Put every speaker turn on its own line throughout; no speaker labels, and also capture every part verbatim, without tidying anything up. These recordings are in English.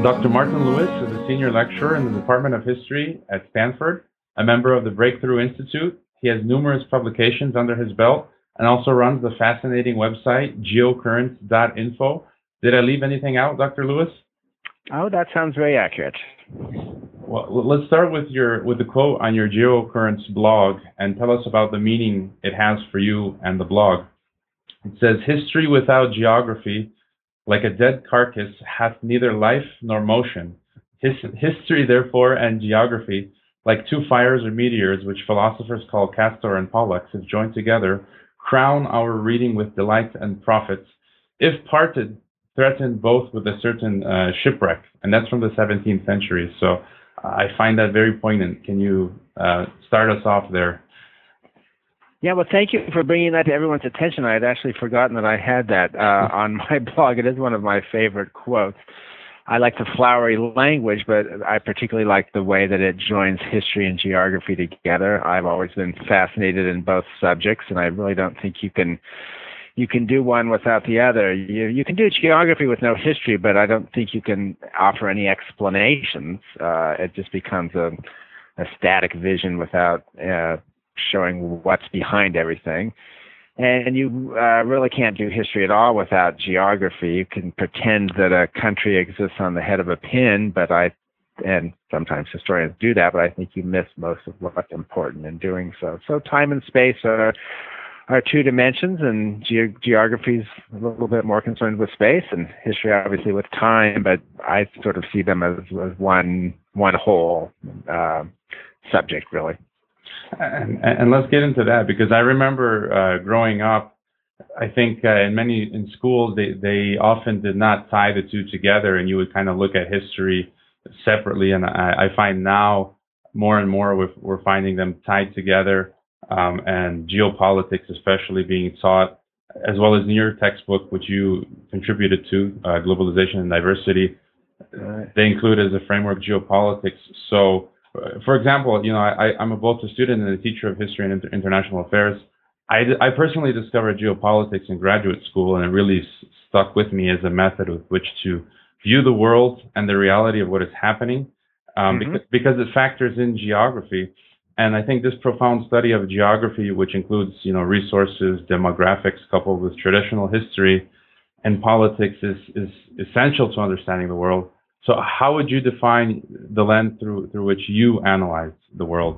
Doctor Martin Lewis is a senior lecturer in the Department of History at Stanford, a member of the Breakthrough Institute. He has numerous publications under his belt and also runs the fascinating website geocurrents dot info. Did I leave anything out, Doctor Lewis?
Oh, that sounds very accurate.
Well, let's start with your with the quote on your Geocurrents blog and tell us about the meaning it has for you and the blog. It says, "History without geography, like a dead carcass, hath neither life nor motion. His, history, therefore, and geography, like two fires or meteors, which philosophers call Castor and Pollux, if joined together, crown our reading with delight and profits. If parted, threaten both with a certain uh, shipwreck." And that's from the seventeenth century. So uh, I find that very poignant. Can you uh, start us off there?
Yeah, well, thank you for bringing that to everyone's attention. I had actually forgotten that I had that uh, on my blog. It is one of my favorite quotes. I like the flowery language, but I particularly like the way that it joins history and geography together. I've always been fascinated in both subjects, and I really don't think you can you can do one without the other. You you can do geography with no history, but I don't think you can offer any explanations. Uh, it just becomes a, a static vision without uh, showing what's behind everything. And you uh, really can't do history at all without geography. You can pretend that a country exists on the head of a pin, but I, and sometimes historians do that, but I think you miss most of what's important in doing so. So time and space are are two dimensions, and ge- geography is a little bit more concerned with space, and history obviously with time, but I sort of see them as, as one one whole uh, subject, really.
And, and let's get into that, because I remember uh, growing up, I think uh, in many in schools they, they often did not tie the two together, and you would kind of look at history separately. And I, I find now more and more we're, we're finding them tied together, um, and geopolitics especially being taught, as well as in your textbook, which you contributed to, uh, Globalization and Diversity. Uh, they include as a framework geopolitics. So, for example, you know, I, I'm both a student and a teacher of history and inter- international affairs. I, I personally discovered geopolitics in graduate school, and it really s- stuck with me as a method with which to view the world and the reality of what is happening, um, mm-hmm. because, because it factors in geography. And I think this profound study of geography, which includes, you know, resources, demographics, coupled with traditional history and politics, is, is essential to understanding the world. So how would you define the lens through through which you analyze the world?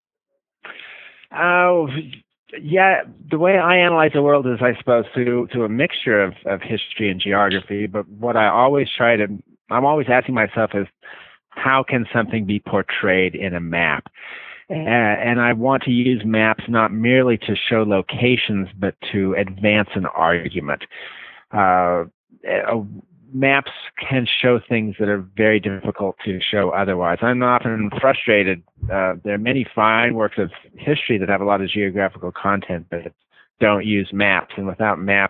Oh, yeah, the way I analyze the world is, I suppose, through, through a mixture of, of history and geography. But what I always try to, I'm always asking myself is, how can something be portrayed in a map? And, and I want to use maps not merely to show locations, but to advance an argument. Uh, a, Maps can show things that are very difficult to show otherwise. I'm often frustrated. Uh, there are many fine works of history that have a lot of geographical content, but don't use maps. And without maps,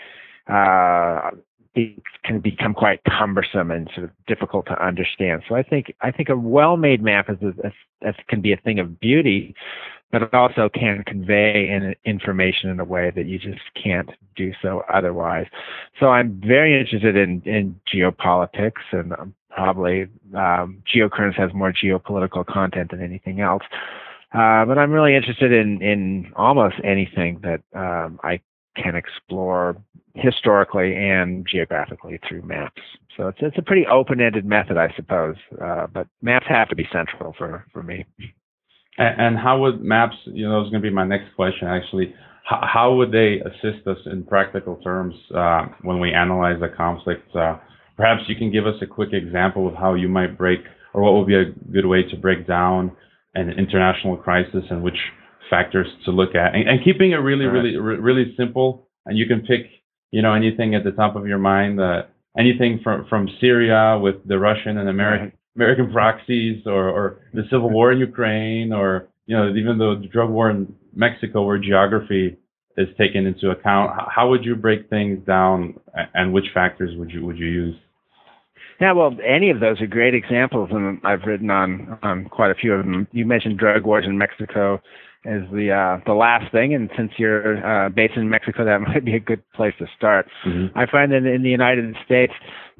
uh, it can become quite cumbersome and sort of difficult to understand. So I think I think a well-made map is a, a, a, can be a thing of beauty, but it also can convey in, information in a way that you just can't do so otherwise. So I'm very interested in, in geopolitics, and um, probably um, Geocurrents has more geopolitical content than anything else. Uh, but I'm really interested in, in almost anything that um, I can explore historically and geographically through maps. So it's it's a pretty open-ended method, I suppose, uh, but maps have to be central for, for me.
And how would maps, you know, that was going to be my next question, actually. How, how would they assist us in practical terms uh, when we analyze a conflict? Uh, perhaps you can give us a quick example of how you might break, or what would be a good way to break down an international crisis and which factors to look at. And, and keeping it really, really, really simple. And you can pick, you know, anything at the top of your mind, uh, anything from, from Syria with the Russian and American. Right. American proxies, or, or the civil war in Ukraine, or, you know, even the drug war in Mexico, where geography is taken into account. How would you break things down, and which factors would you would you use?
Yeah, well, any of those are great examples, and I've written on, on quite a few of them. You mentioned drug wars in Mexico as the uh, the last thing, and since you're uh, based in Mexico, that might be a good place to start. Mm-hmm. I find that in the United States,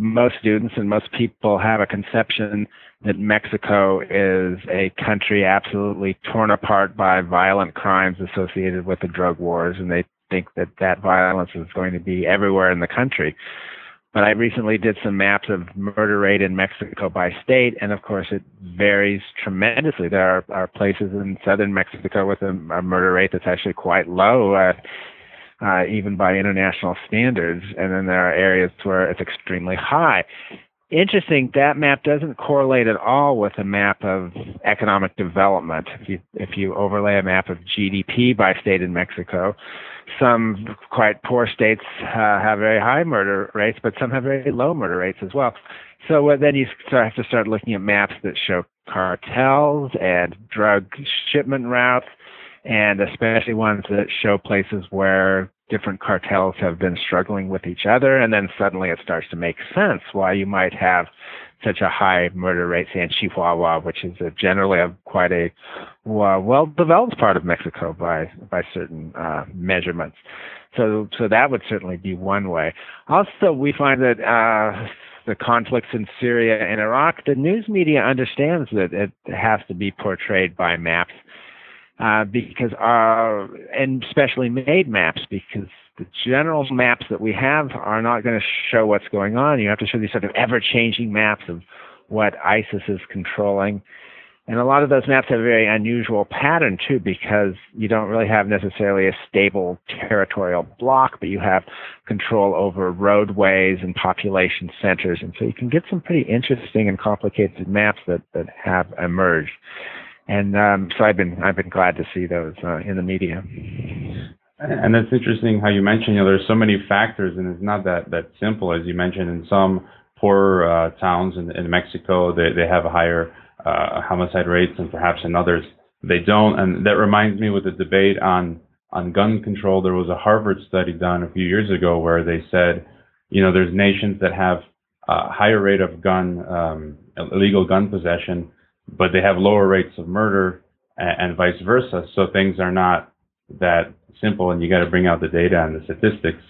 most students and most people have a conception that Mexico is a country absolutely torn apart by violent crimes associated with the drug wars, and they think that that violence is going to be everywhere in the country. But I recently did some maps of murder rate in Mexico by state, and of course it varies tremendously. There are, are places in southern Mexico with a, a murder rate that's actually quite low, uh, uh, even by international standards, and then there are areas where it's extremely high. Interesting, that map doesn't correlate at all with a map of economic development. If you, if you overlay a map of G D P by state in Mexico, some quite poor states uh, have very high murder rates, but some have very low murder rates as well. So uh, then you start, have to start looking at maps that show cartels and drug shipment routes, and especially ones that show places where different cartels have been struggling with each other, and then suddenly it starts to make sense why you might have such a high murder rate, say in Chihuahua, which is a generally a, quite a well-developed part of Mexico by by certain uh, measurements. So, so that would certainly be one way. Also, we find that uh, the conflicts in Syria and Iraq, the news media understands that it has to be portrayed by maps. Uh, because our, and specially made maps, because the general maps that we have are not going to show what's going on. You have to show these sort of ever-changing maps of what ISIS is controlling. And a lot of those maps have a very unusual pattern, too, because you don't really have necessarily a stable territorial block, but you have control over roadways and population centers. And so you can get some pretty interesting and complicated maps that, that have emerged. And um, so I've been I've been glad to see those uh, in the media.
And that's interesting how you mentioned, you know, there's so many factors, and it's not that, that simple. As you mentioned, in some poor uh, towns in, in Mexico, they, they have a higher uh, homicide rates, and perhaps in others they don't. And that reminds me with the debate on, on gun control. There was a Harvard study done a few years ago where they said, you know, there's nations that have a higher rate of gun, um, illegal gun possession, but they have lower rates of murder, and, and vice versa. So things are not that simple, and you got to bring out the data and the statistics.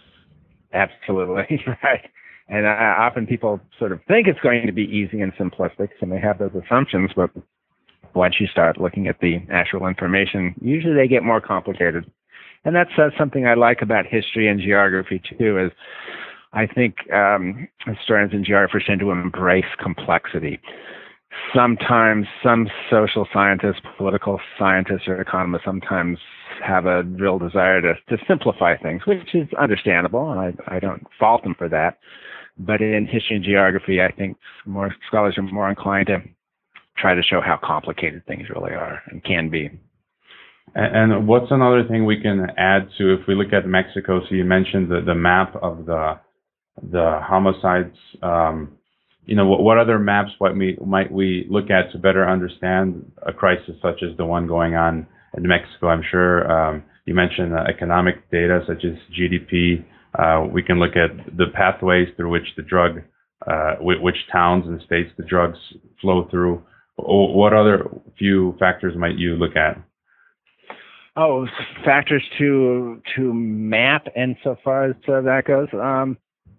Absolutely, right. And uh, often people sort of think it's going to be easy and simplistic, and they have those assumptions, but once you start looking at the actual information, usually they get more complicated. And that's uh, something I like about history and geography, too, is I think um, historians and geographers tend to embrace complexity. Sometimes some social scientists, political scientists, or economists sometimes have a real desire to, to simplify things, which is understandable, and I, I don't fault them for that. But in history and geography, I think more scholars are more inclined to try to show how complicated things really are and can be.
And, and what's another thing we can add to, if we look at Mexico? So you mentioned the, the map of the the homicides. Um, You know, what, what other maps might we, might we look at to better understand a crisis such as the one going on in Mexico? I'm sure um, you mentioned uh, economic data such as G D P. Uh, we can look at the pathways through which the drug, uh, w- which towns and states the drugs flow through. O- what other few factors might you look at?
Oh, factors to to map, and so far as uh, that goes. Um,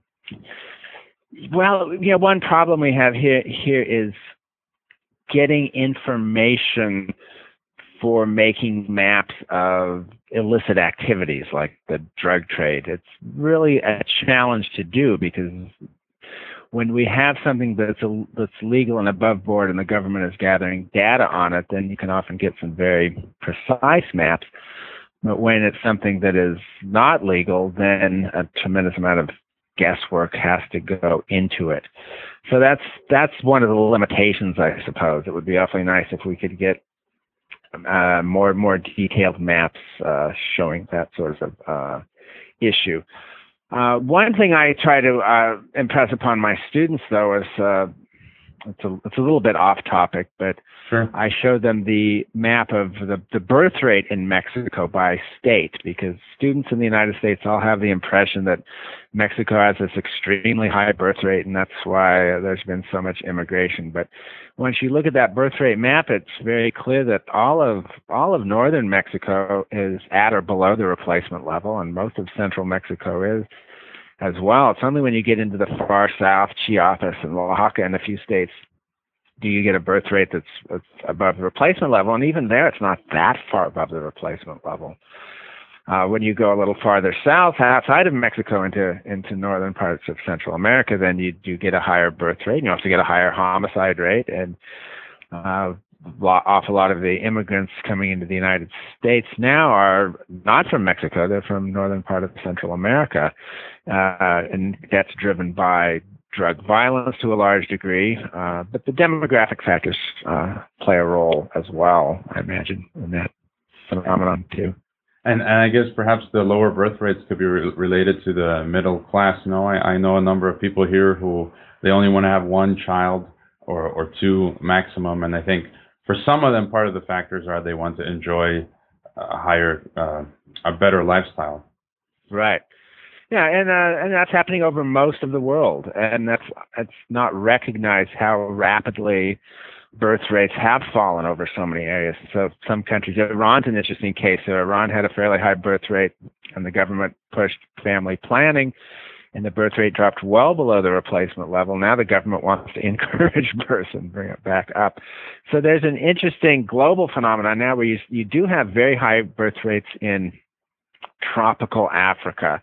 Well, you know, one problem we have here here is getting information for making maps of illicit activities like the drug trade. It's really a challenge to do, because when we have something that's a, that's legal and above board and the government is gathering data on it, then you can often get some very precise maps. But when it's something that is not legal, then a tremendous amount of guesswork has to go into it. So that's that's one of the limitations, I suppose. It would be awfully nice if we could get uh, more more detailed maps uh, showing that sort of uh, issue. Uh, one thing I try to uh, impress upon my students, though, is uh, it's a it's a little bit off topic, but
Sure.
I showed them the map of the, the birth rate in Mexico by state, because students in the United States all have the impression that Mexico has this extremely high birth rate, and that's why there's been so much immigration. But once you look at that birth rate map, it's very clear that all of all of northern Mexico is at or below the replacement level, and most of central Mexico is. as well. It's only when you get into the far south, Chiapas and Oaxaca and a few states, do you get a birth rate that's, that's above the replacement level. And even there, it's not that far above the replacement level. Uh, when you go a little farther south, outside of Mexico into into northern parts of Central America, then you do get a higher birth rate. You also get a higher homicide rate, and uh, awful lot of the immigrants coming into the United States now are not from Mexico; they're from northern part of Central America, uh, and that's driven by drug violence to a large degree. Uh, but the demographic factors uh, play a role as well, I imagine, in that phenomenon too.
And, and I guess perhaps the lower birth rates could be re- related to the middle class. No, I, I know a number of people here who they only want to have one child or, or two maximum. And I think for some of them, part of the factors are they want to enjoy a higher, uh, a better lifestyle.
Right. Yeah, and uh, and that's happening over most of the world, and that's it's not recognized how rapidly birth rates have fallen over so many areas. So some countries, Iran's an interesting case. So Iran had a fairly high birth rate, and the government pushed family planning, and the birth rate dropped well below the replacement level. Now the government wants to encourage birth and bring it back up. So there's an interesting global phenomenon now where you you do have very high birth rates in tropical Africa.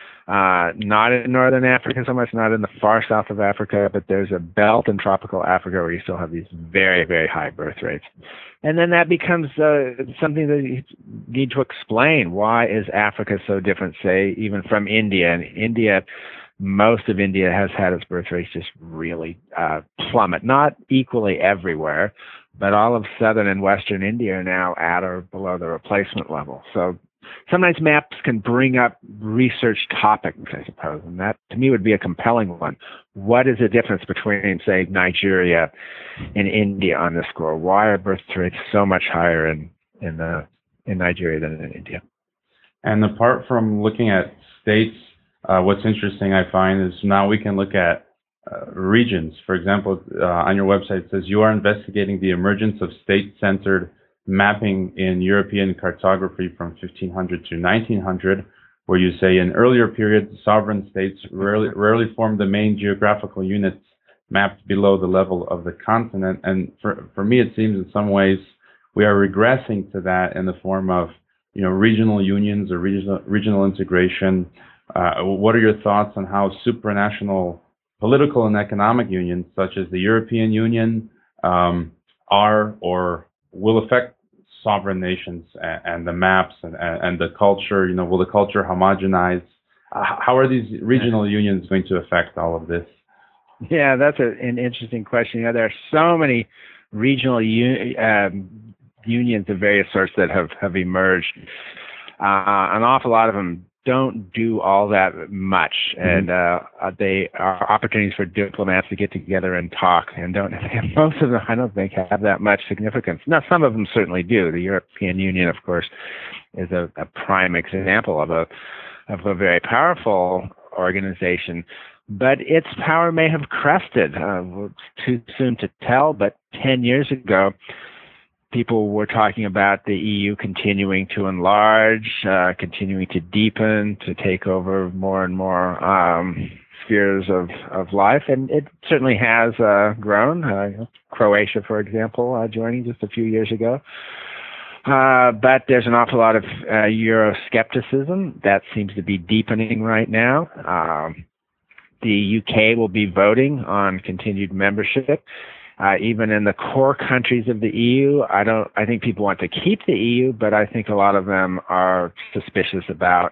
Uh, not in northern Africa so much, not in the far south of Africa, but there's a belt in tropical Africa where you still have these very, very high birth rates. And then that becomes uh, something that you need to explain. Why is Africa so different, say, even from India? And India, most of India has had its birth rates just really uh, plummet, not equally everywhere, but all of southern and western India are now at or below the replacement level. So sometimes maps can bring up research topics, I suppose, and that to me would be a compelling one. What is the difference between, say, Nigeria and India on this score? Why are birth rates so much higher in in, uh, in Nigeria than in India?
And apart from looking at states, uh, what's interesting I find is now we can look at uh, regions. For example, uh, on your website it says you are investigating the emergence of state-centered mapping in European cartography from fifteen hundred to nineteen hundred, where you say in earlier periods, sovereign states rarely, rarely formed the main geographical units mapped below the level of the continent. And for, for me, it seems in some ways we are regressing to that in the form of, you know, regional unions or regional, regional integration. Uh, what are your thoughts on how supranational political and economic unions, such as the European Union, um, are or will affect sovereign nations and, and the maps and, and the culture? You know, will the culture homogenize? Uh, how are these regional unions going to affect all of this?
Yeah, that's a, an interesting question. You know, there are so many regional un- um, unions of various sorts that have, have emerged. Uh, an awful lot of them don't do all that much, and uh, they are opportunities for diplomats to get together and talk, and don't most of them I don't think have that much significance. Now, some of them certainly do. The European Union, of course, is a, a prime example of a of a very powerful organization, but its power may have crested. Uh, it's too soon to tell, but ten years ago, people were talking about the E U continuing to enlarge, uh, continuing to deepen, to take over more and more um, spheres of, of life, and it certainly has uh, grown. Uh, Croatia, for example, uh, joining just a few years ago. Uh, but there's an awful lot of uh, Euroscepticism that seems to be deepening right now. Um, the U K will be voting on continued membership. Uh, even in the core countries of the E U, I don't. I think people want to keep the E U, but I think a lot of them are suspicious about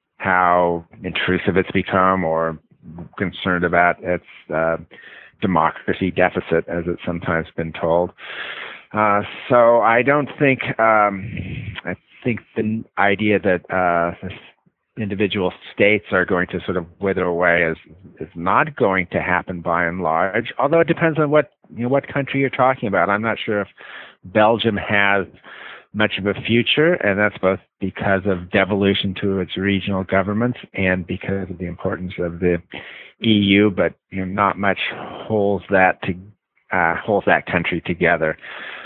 how intrusive it's become, or concerned about its uh, democracy deficit, as it's sometimes been told. Uh, so I don't think. Um, I think the idea that uh, individual states are going to sort of wither away is is not going to happen by and large. Although it depends on what you know what country you're talking about. I'm not sure if Belgium has much of a future, and that's both because of devolution to its regional governments and because of the importance of the E U. But you know, not much holds that to uh, holds that country together.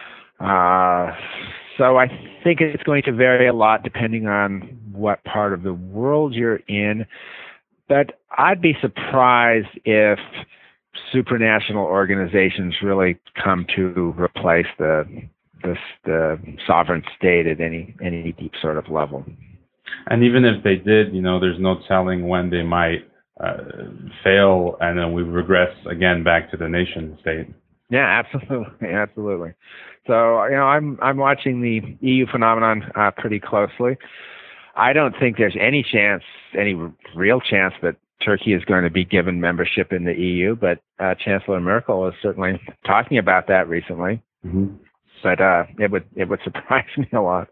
Uh, so I think it's going to vary a lot depending on what part of the world you're in. But I'd be surprised if supranational organizations really come to replace the the, the sovereign state at any any deep sort of level.
And even if they did, you know, there's no telling when they might uh, fail, and then we regress again back to the nation state.
Yeah, absolutely, absolutely. So, you know, I'm I'm watching the E U phenomenon uh, pretty closely. I don't think there's any chance, any real chance, that Turkey is going to be given membership in the E U, but uh, Chancellor Merkel is certainly talking about that recently.
Mm-hmm.
But uh, it would it would surprise me a lot.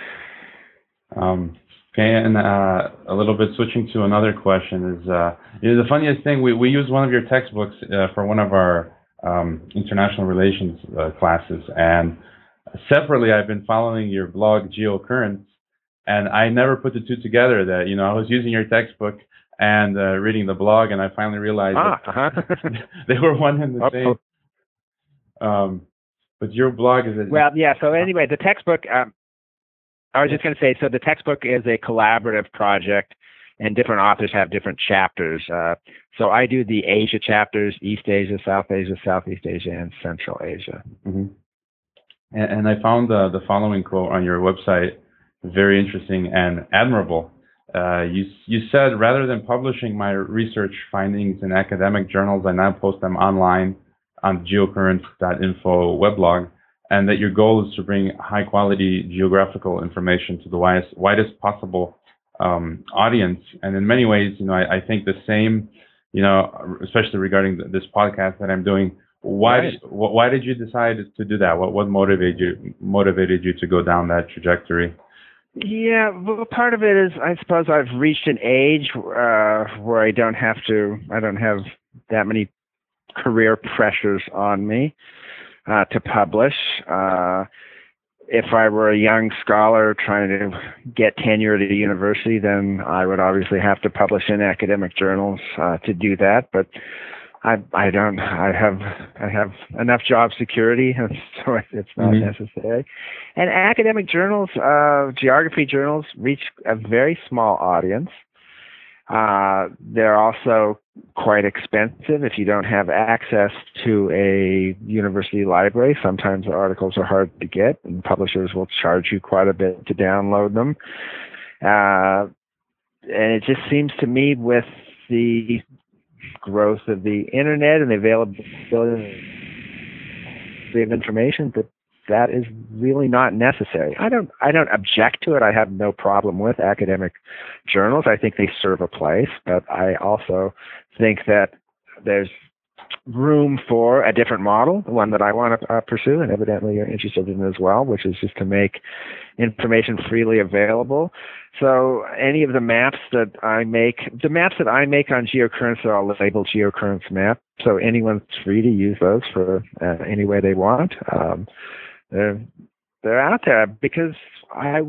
Um, okay, and uh, a little bit switching to another question is, uh, you know, the funniest thing, we, we use one of your textbooks uh, for one of our um, international relations uh, classes, and separately I've been following your blog, Geocurrents, and I never put the two together that, you know, I was using your textbook and uh, reading the blog, and I finally realized
ah,
that
uh-huh.
they were one and the
oh,
same. Um, but your blog is... A,
well, yeah, so anyway, the textbook... Um, I was just going to say, so the textbook is a collaborative project, and different authors have different chapters. Uh, so I do the Asia chapters: East Asia, South Asia, Southeast Asia, and Central Asia.
Mm-hmm. And, and I found the, the following quote on your website very interesting and admirable. Uh, you, you said, rather than publishing my research findings in academic journals, I now post them online on geocurrents dot info weblog, and that your goal is to bring high-quality geographical information to the widest, widest possible um, audience. And in many ways, you know, I, I think the same, you know, especially regarding this podcast that I'm doing. Why,
right.
wh- why did you decide to do that? What, what motivated you, motivated you to go down that trajectory?
Yeah, well, part of it is, I suppose I've reached an age uh, where I don't have to, I don't have that many career pressures on me. Uh, to publish. Uh, if I were a young scholar trying to get tenure at a university, then I would obviously have to publish in academic journals uh, to do that. But I, I don't. I have, I have enough job security, so it's not mm-hmm. necessary. And academic journals, uh, geography journals, reach a very small audience. Uh, they're also quite expensive if you don't have access to a university library. Sometimes the articles are hard to get, and publishers will charge you quite a bit to download them. Uh, and it just seems to me, with the growth of the internet and the availability of information, that that is really not necessary. I don't I don't object to it. I have no problem with academic journals. I think they serve a place, but I also think that there's room for a different model, the one that I want to uh, pursue, and evidently you're interested in as well, which is just to make information freely available. So any of the maps that I make, the maps that I make on Geocurrents are all labeled Geocurrents map, so anyone's free to use those for uh, any way they want. Um, They're they're out there because I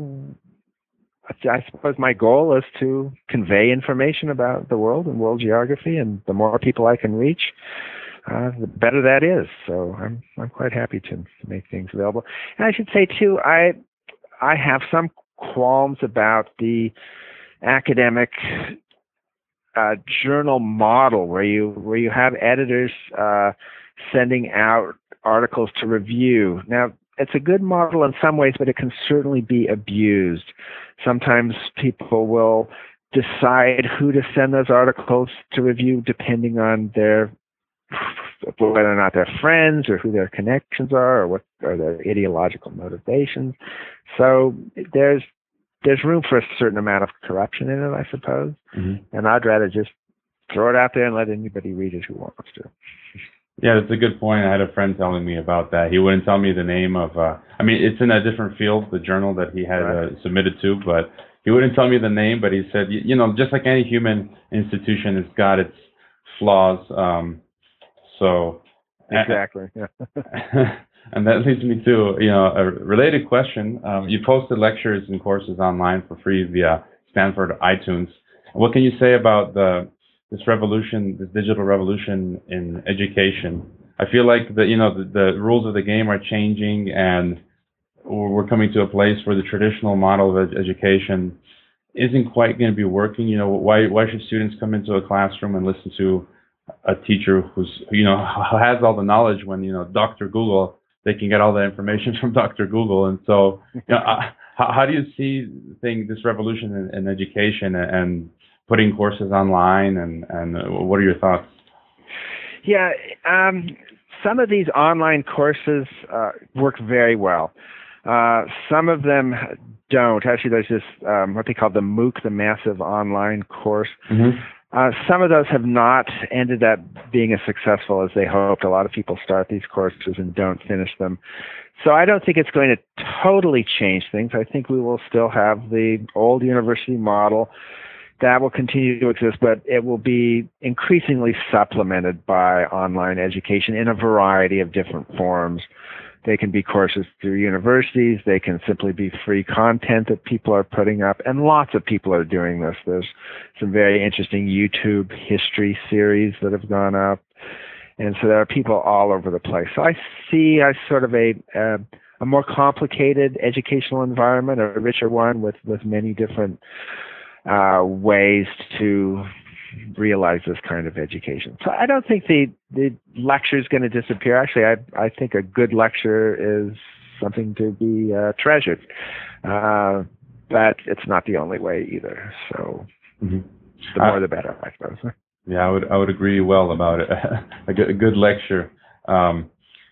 I suppose my goal is to convey information about the world and world geography, and the more people I can reach, uh, the better that is. So I'm I'm quite happy to, to make things available. And I should say too, I I have some qualms about the academic uh, journal model where you where you have editors uh, sending out articles to review. Now, it's a good model in some ways, but it can certainly be abused. Sometimes people will decide who to send those articles to review depending on their whether or not they're friends or who their connections are or what are their ideological motivations. So there's there's room for a certain amount of corruption in it, I suppose. Mm-hmm. And I'd rather just throw it out there and let anybody read it who wants to.
Yeah, that's a good point. I had a friend telling me about that. He wouldn't tell me the name of, uh, I mean, it's in a different field, the journal that he had right. uh, submitted to, but he wouldn't tell me the name, but he said, you, you know, just like any human institution, it's got its flaws. Um, so.
Exactly. Yeah.
And that leads me to, you know, a related question. Um, you posted lectures and courses online for free via Stanford iTunes. What can you say about the this revolution, this digital revolution in education? I feel like the, you know, the, the rules of the game are changing, and we're coming to a place where the traditional model of ed- education isn't quite going to be working. You know, why why should students come into a classroom and listen to a teacher who's, you know, who has all the knowledge when, you know, Doctor Google, they can get all the information from Doctor Google. And so, you know, uh, how, how do you see thing this revolution in, in education and, and putting courses online, and and uh, what are your thoughts?
Yeah, um, some of these online courses uh, work very well. Uh, some of them don't. Actually, there's this um, what they call the MOOC, the Massive Online Course.
Mm-hmm.
Uh, some of those have not ended up being as successful as they hoped. A lot of people start these courses and don't finish them. So I don't think it's going to totally change things. I think we will still have the old university model. That will continue to exist, but it will be increasingly supplemented by online education in a variety of different forms. They can be courses through universities. They can simply be free content that people are putting up, and lots of people are doing this. There's some very interesting YouTube history series that have gone up, and so there are people all over the place. So I see a sort of a a, a more complicated educational environment, a richer one with, with many different uh, ways to realize this kind of education. So I don't think the, the lecture is going to disappear. Actually, I, I think a good lecture is something to be uh, treasured. Uh, but it's not the only way either. So mm-hmm. the more uh, the better, I suppose.
Yeah, I would I would agree well about it. a, good, a good lecture. Um,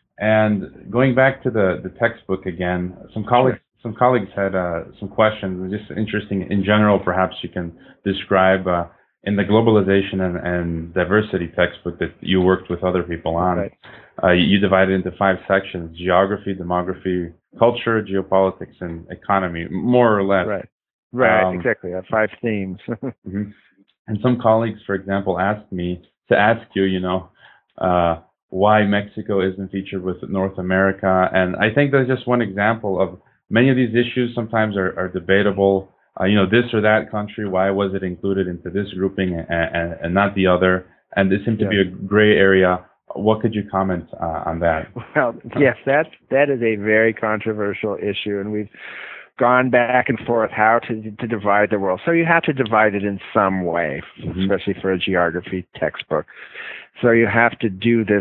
and going back to the, the textbook again, some colleagues sure. some colleagues had uh, some questions. Just interesting in general. Perhaps you can describe. Uh, In the globalization and, and diversity textbook that you worked with other people on, right. uh, you divided into five sections: geography, demography, culture, geopolitics, and economy, more or less.
Right, right,
um,
exactly. Uh, five themes.
mm-hmm. And some colleagues, for example, asked me to ask you, you know, uh, why Mexico isn't featured with North America. And I think that's just one example of many of these issues sometimes are, are debatable. Uh, you know, this or that country, why was it included into this grouping and, and, and not the other? And this seemed to yeah. be a gray area. What could you comment uh, on that?
Well, yes, that that is a very controversial issue, and we've gone back and forth how to to divide the world. So you have to divide it in some way, mm-hmm. especially for a geography textbook. So you have to do this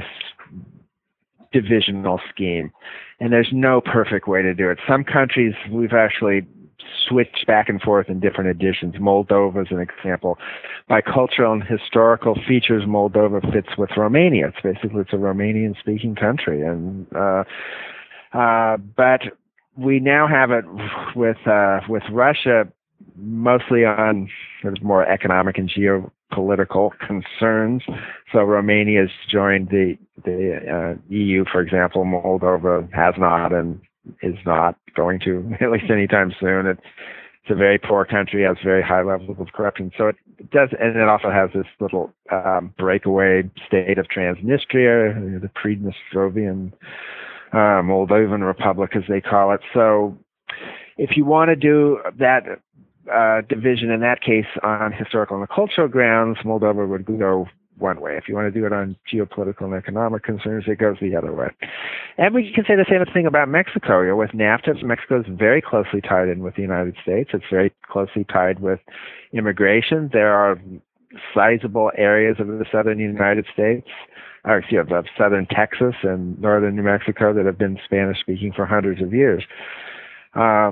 divisional scheme, and there's no perfect way to do it. Some countries we've actually switch back and forth in different editions. Moldova is an example. By cultural and historical features, Moldova fits with Romania. It's basically it's a Romanian-speaking country, and uh, uh, but we now have it with uh, with Russia mostly on sort of more economic and geopolitical concerns. So Romania has joined the the uh, E U, for example. Moldova has not, and is not going to, at least anytime soon. It, it's a very poor country, has very high levels of corruption. So it does, and it also has this little um, breakaway state of Transnistria, the Pridnestrovian uh, Moldovan Republic, as they call it. So if you want to do that uh, division in that case on historical and cultural grounds, Moldova would go one way. If you want to do it on geopolitical and economic concerns, it goes the other way. And we can say the same thing about Mexico. You know, with NAFTA, Mexico is very closely tied in with the United States. It's very closely tied with immigration. There are sizable areas of the southern United States, or excuse me, of southern Texas and northern New Mexico that have been Spanish-speaking for hundreds of years. Uh,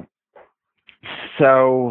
so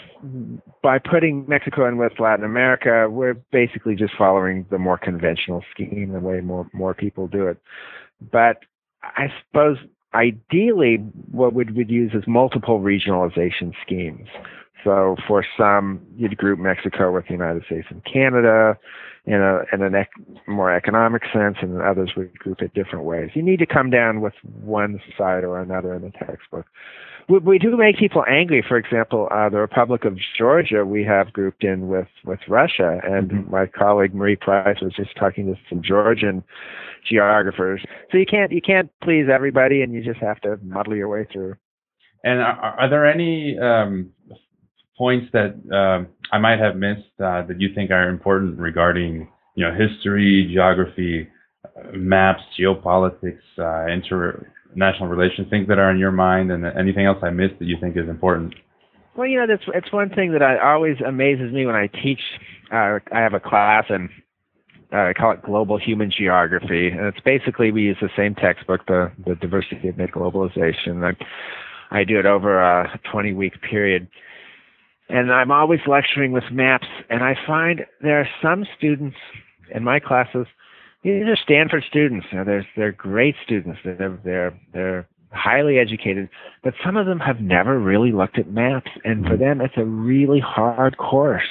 by putting Mexico in with Latin America, we're basically just following the more conventional scheme, the way more more people do it. But I suppose ideally what we'd, we'd use is multiple regionalization schemes. So for some, you'd group Mexico with the United States and Canada in a in a ec- more economic sense, and others would group it different ways. You need to come down with one side or another in the textbook. We, we do make people angry. For example, uh, the Republic of Georgia we have grouped in with, with Russia, and mm-hmm. my colleague Marie Price was just talking to some Georgian geographers. So you can't you can't please everybody, and you just have to muddle your way through.
And are, are there any um, points that uh, I might have missed uh, that you think are important regarding, you know, history, geography, uh, maps, geopolitics, uh, international relations, things that are in your mind, and anything else I missed that you think is important?
Well, you know, that's it's one thing that I always amazes me when I teach. Uh, I have a class and uh, I call it Global Human Geography, and it's basically we use the same textbook, the the Diversity Amid Globalization. I, I do it over a twenty-week period, and I'm always lecturing with maps. And I find there are some students in my classes. These are Stanford students. You know, they're they're great students. They're they're they're highly educated, but some of them have never really looked at maps, and for them it's a really hard course.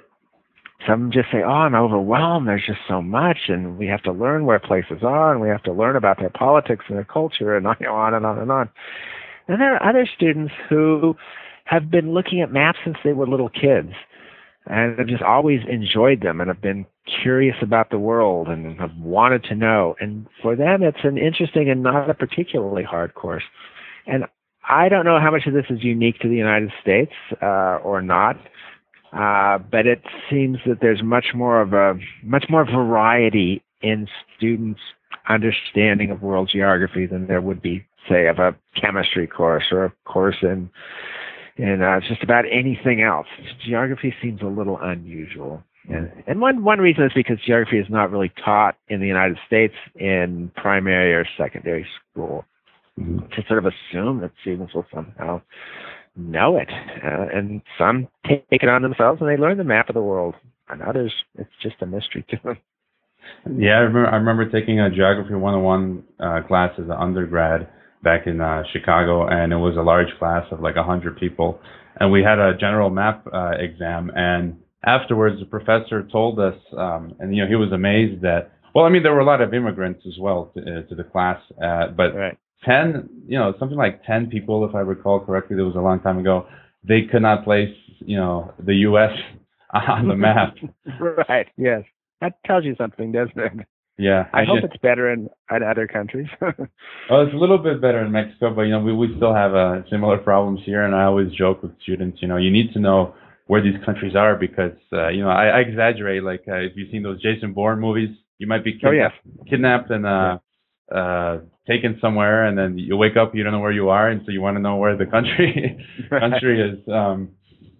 Some just say, oh, I'm overwhelmed, there's just so much, and we have to learn where places are, and we have to learn about their politics and their culture, and on and on and on. And there are other students who have been looking at maps since they were little kids, and have just always enjoyed them and have been curious about the world and have wanted to know. And for them, it's an interesting and not a particularly hard course. And I don't know how much of this is unique to the United States uh, or not, uh, but it seems that there's much more of a much more variety in students' understanding of world geography than there would be, say, of a chemistry course or a course in And uh, just about anything else. Geography seems a little unusual. And, and one, one reason is because geography is not really taught in the United States in primary or secondary school. Mm-hmm. To sort of assume that students will somehow know it. Uh, and some take it on themselves and they learn the map of the world. And others, it's just a mystery to them.
Yeah, I remember, I remember taking a Geography one oh one uh, class as an undergrad back in uh, Chicago, and it was a large class of like one hundred people. And we had a general map uh, exam, and afterwards the professor told us, um, and you know, he was amazed that, well, I mean, there were a lot of immigrants as well to, uh, to the class, uh, but
right. ten,
you know, something like ten people, if I recall correctly, that was a long time ago, they could not place, you know, the U S on the map.
Right, yes. That tells you something, doesn't it?
Yeah.
I, I hope
just,
it's better in, in other countries.
Well, it's a little bit better in Mexico, but, you know, we, we still have uh, similar problems here. And I always joke with students, you know, you need to know where these countries are because, uh, you know, I, I exaggerate. Like, uh, if you've seen those Jason Bourne movies, you might be kidnapped, oh, yeah. kidnapped and uh, yeah. uh, taken somewhere. And then you wake up, you don't know where you are. And so you want to know where the country right. country is. Um,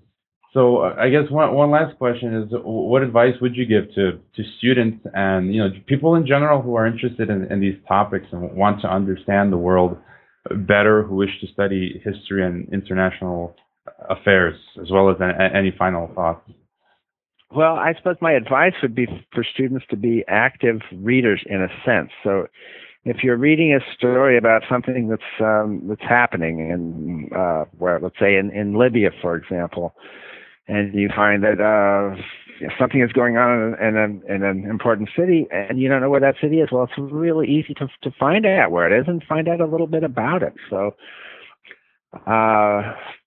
So uh, I guess one one last question is, what advice would you give to, to students and, you know, people in general who are interested in, in these topics and want to understand the world better, who wish to study history and international affairs, as well as any final thoughts?
Well, I suppose my advice would be for students to be active readers in a sense. So if you're reading a story about something that's um, that's happening in, uh, where, let's say in, in Libya, for example, and you find that uh, something is going on in, in, in an important city, and you don't know where that city is, well, it's really easy to to find out where it is and find out a little bit about it. So uh,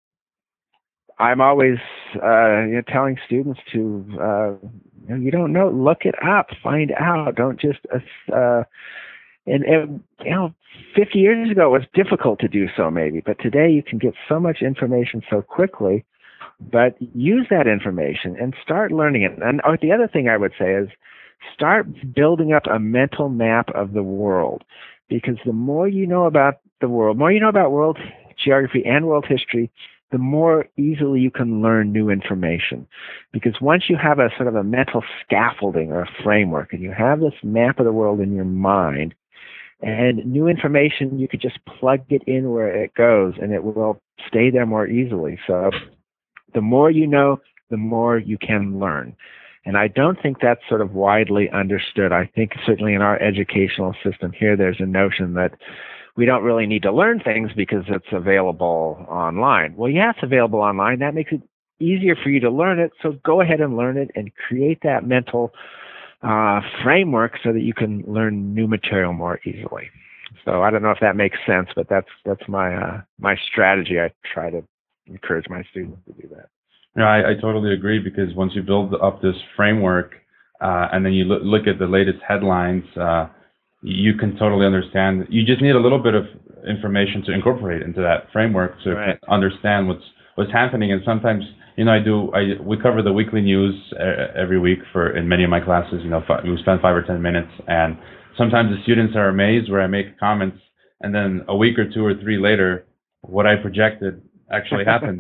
I'm always uh, you know, telling students to, uh, you know, you don't know, look it up, find out. Don't just, uh, and, and you know, fifty years ago it was difficult to do so maybe, but today you can get so much information so quickly. But use that information and start learning it. And oh, the other thing I would say is start building up a mental map of the world, because the more you know about the world, more you know about world geography and world history, the more easily you can learn new information. Because once you have a sort of a mental scaffolding or a framework, and you have this map of the world in your mind, and new information, you could just plug it in where it goes, and it will stay there more easily. So the more you know, the more you can learn. And I don't think that's sort of widely understood. I think certainly in our educational system here, there's a notion that we don't really need to learn things because it's available online. Well, yeah, it's available online. That makes it easier for you to learn it. So go ahead and learn it and create that mental uh, framework so that you can learn new material more easily. So I don't know if that makes sense, but that's that's my uh, my strategy. I try to encourage my students to do that.
No, I, I totally agree, because once you build up this framework uh, and then you look, look at the latest headlines, uh, you can totally understand. You just need a little bit of information to incorporate into that framework to right. understand what's what's happening. And sometimes, you know, I do. I we cover the weekly news uh, every week for in many of my classes. You know, five, we spend five or ten minutes, and sometimes the students are amazed where I make comments, and then a week or two or three later, what I projected actually happens.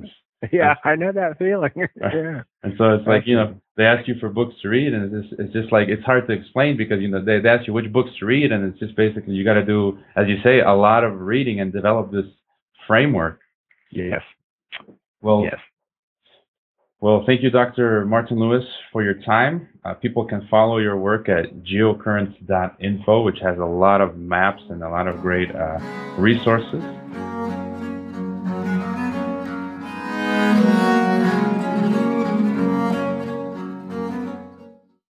Yeah, I know that feeling. Yeah.
And so it's like, you know, they ask you for books to read, and it's just, it's just like, it's hard to explain because, you know, they, they ask you which books to read, and it's just basically, you got to do, as you say, a lot of reading and develop this framework.
Yes.
Well,
Yes.
well, thank you, Doctor Martin Lewis, for your time. Uh, people can follow your work at geocurrents dot info, which has a lot of maps and a lot of great uh, resources.